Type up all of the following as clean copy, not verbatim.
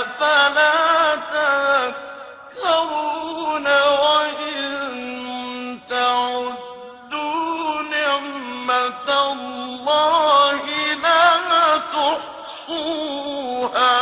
أفلا تذكرون وإن تعدوا نعمة الله لا تحصوها.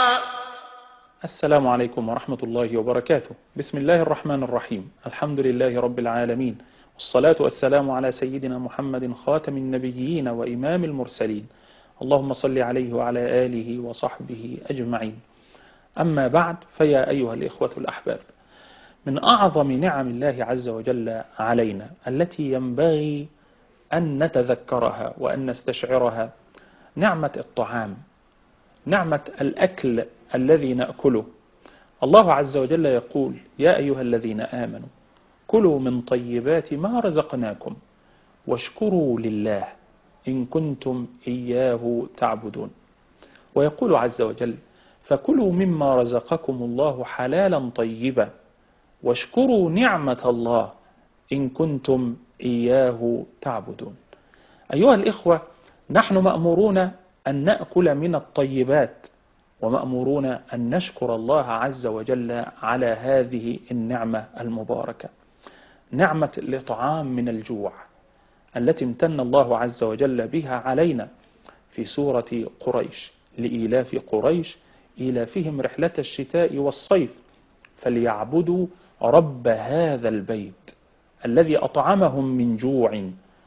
السلام عليكم ورحمة الله وبركاته. بسم الله الرحمن الرحيم. الحمد لله رب العالمين، والصلاة والسلام على سيدنا محمد خاتم النبيين وإمام المرسلين، اللهم صل عليه وعلى آله وصحبه أجمعين. أما بعد، فيا أيها الإخوة الأحباب، من أعظم نعم الله عز وجل علينا التي ينبغي أن نتذكرها وأن نستشعرها نعمة الطعام، نعمة الأكل الذي نأكله. الله عز وجل يقول: يا أيها الذين آمنوا كلوا من طيبات ما رزقناكم واشكروا لله إن كنتم إياه تعبدون. ويقول عز وجل: فكلوا مما رزقكم الله حلالا طيبا واشكروا نعمة الله إن كنتم إياه تعبدون. أيها الإخوة، نحن مأمورون أن نأكل من الطيبات، ومأمورون أن نشكر الله عز وجل على هذه النعمة المباركة، نعمة الإطعام من الجوع التي امتن الله عز وجل بها علينا في سورة قريش: لإيلاف قريش إيلافهم رحلة الشتاء والصيف فليعبدوا رب هذا البيت الذي أطعمهم من جوع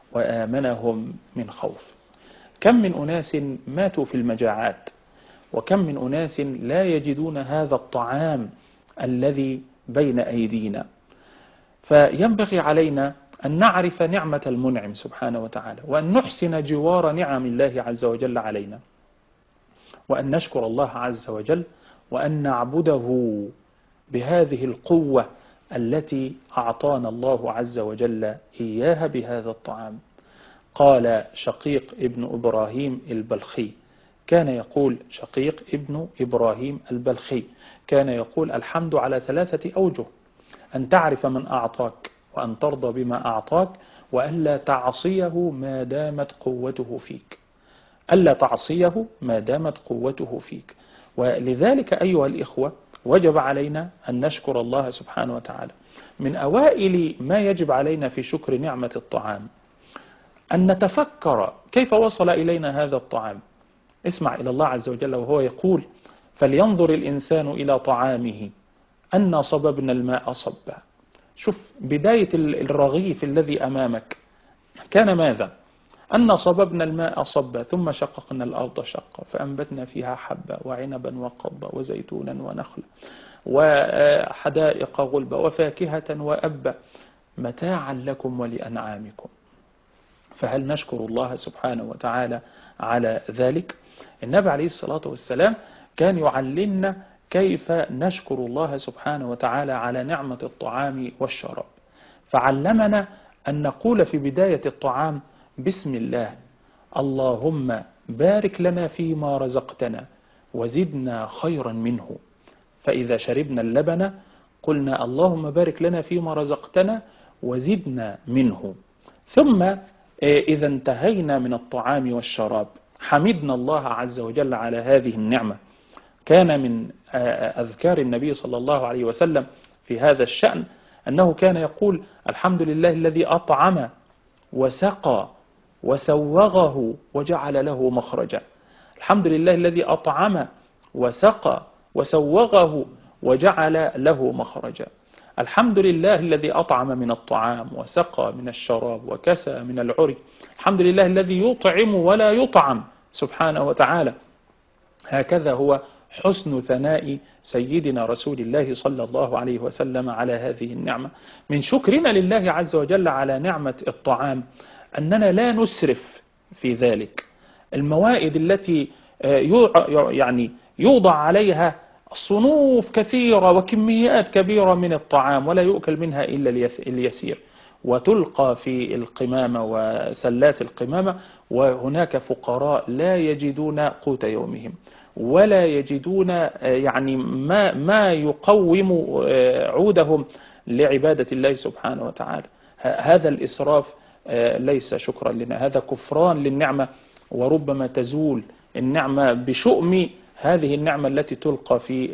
وآمنهم من خوف. كم من أناس ماتوا في المجاعات، وكم من أناس لا يجدون هذا الطعام الذي بين أيدينا. فينبغي علينا أن نعرف نعمة المنعم سبحانه وتعالى، وأن نحسن جوار نعم الله عز وجل علينا، وأن نشكر الله عز وجل، وأن نعبده بهذه القوة التي أعطانا الله عز وجل إياها بهذا الطعام. قال شقيق ابن إبراهيم البلخي، كان يقول شقيق ابن إبراهيم البلخي كان يقول: الحمد على 3 أوجه: أن تعرف من أعطاك، وأن ترضى بما أعطاك، وألا تعصيه ما دامت قوته فيك. ألا تعصيه ما دامت قوته فيك. ولذلك أيها الإخوة، وجب علينا أن نشكر الله سبحانه وتعالى. من أوائل ما يجب علينا في شكر نعمة الطعام أن نتفكر كيف وصل إلينا هذا الطعام. اسمع إلى الله عز وجل وهو يقول: فلينظر الإنسان إلى طعامه أنا صببنا الماء صبا. شوف بداية الرغيف الذي أمامك كان ماذا؟ أنا صببنا الماء صبا ثم شققنا الأرض شقا فأنبتنا فيها حبا وعنبا وقضبا وزيتونا ونخلا وحدائق غلبا وفاكهة وأبا متاعا لكم ولأنعامكم. فهل نشكر الله سبحانه وتعالى على ذلك؟ النبي عليه الصلاة والسلام كان يعلمنا كيف نشكر الله سبحانه وتعالى على نعمة الطعام والشراب، فعلمنا أن نقول في بداية الطعام: بسم الله، اللهم بارك لنا فيما رزقتنا وزدنا خيرا منه. فإذا شربنا اللبن قلنا: اللهم بارك لنا فيما رزقتنا وزدنا منه. ثم إذا انتهينا من الطعام والشراب حمدنا الله عز وجل على هذه النعمة. كان من أذكار النبي صلى الله عليه وسلم في هذا الشأن أنه كان يقول: الحمد لله الذي أطعم وسقى وسوغه وجعل له مخرجا. الحمد لله الذي أطعم وسقى وسوغه وجعل له مخرجا. الحمد لله الذي أطعم من الطعام وسقى من الشراب وكسى من العري. الحمد لله الذي يطعم ولا يطعم سبحانه وتعالى. هكذا هو حسن ثناء سيدنا رسول الله صلى الله عليه وسلم على هذه النعمة. من شكرنا لله عز وجل على نعمة الطعام أننا لا نسرف في ذلك. الموائد التي يوضع عليها صنوف كثيرة وكميات كبيرة من الطعام ولا يؤكل منها إلا اليسير، وتلقى في القمامة وسلات القمامة، وهناك فقراء لا يجدون قوت يومهم ولا يجدون ما يقوم عودهم لعبادة الله سبحانه وتعالى. هذا الإسراف ليس شكرا لنا، هذا كفران للنعمة، وربما تزول النعمة بشؤم هذه النعمة التي تلقى في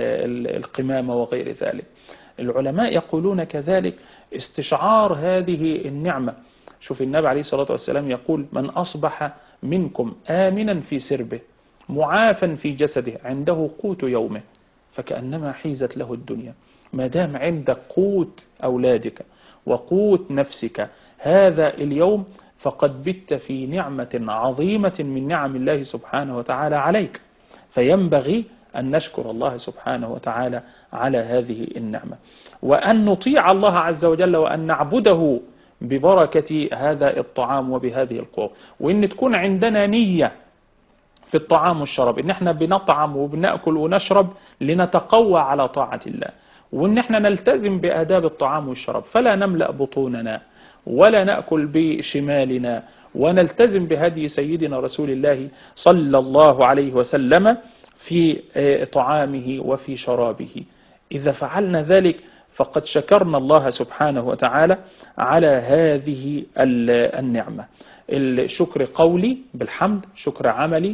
القمامة وغير ذلك. العلماء يقولون كذلك استشعار هذه النعمة. شوف النبي عليه الصلاة والسلام يقول: من أصبح منكم آمنا في سربه معافا في جسده عنده قوت يومه فكأنما حيزت له الدنيا. ما دام عندك قوت أولادك وقوت نفسك هذا اليوم فقد بت في نعمة عظيمة من نعم الله سبحانه وتعالى عليك، فينبغي أن نشكر الله سبحانه وتعالى على هذه النعمة، وأن نطيع الله عز وجل، وأن نعبده ببركة هذا الطعام وبهذه القوة، وإن تكون عندنا نية في الطعام والشراب، إن احنا بنطعم وبنأكل ونشرب لنتقوى على طاعة الله، وإن احنا نلتزم بآداب الطعام والشراب، فلا نملأ بطوننا ولا نأكل بشمالنا، ونلتزم بهدي سيدنا رسول الله صلى الله عليه وسلم في طعامه وفي شرابه. إذا فعلنا ذلك فقد شكرنا الله سبحانه وتعالى على هذه النعمة. الشكر قولي بالحمد، شكر عملي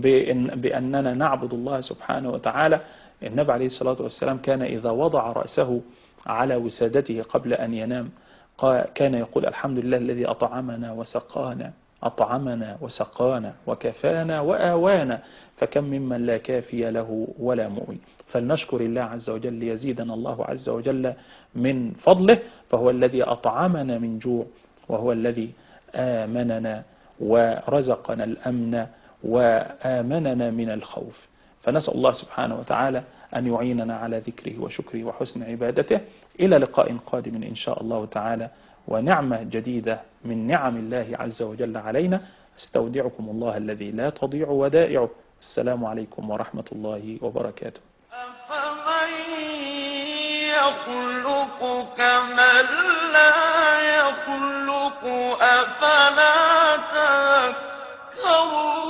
بأننا نعبد الله سبحانه وتعالى. النبي عليه الصلاة والسلام كان إذا وضع رأسه على وسادته قبل أن ينام كان يقول: الحمد لله الذي أطعمنا وسقانا، أطعمنا وسقانا وكفانا وآوانا، فكم ممن لا كافي له ولا مؤوي. فلنشكر الله عز وجل ليزيدنا الله عز وجل من فضله، فهو الذي أطعمنا من جوع، وهو الذي آمننا ورزقنا الأمن وآمننا من الخوف. فنسأل الله سبحانه وتعالى أن يعيننا على ذكره وشكره وحسن عبادته. إلى لقاء قادم إن شاء الله تعالى، ونعمة جديدة من نعم الله عز وجل علينا. استودعكم الله الذي لا تضيع ودائعه. السلام عليكم ورحمة الله وبركاته. أفمن يخلق كمن لا يخلق أفلا تذكرون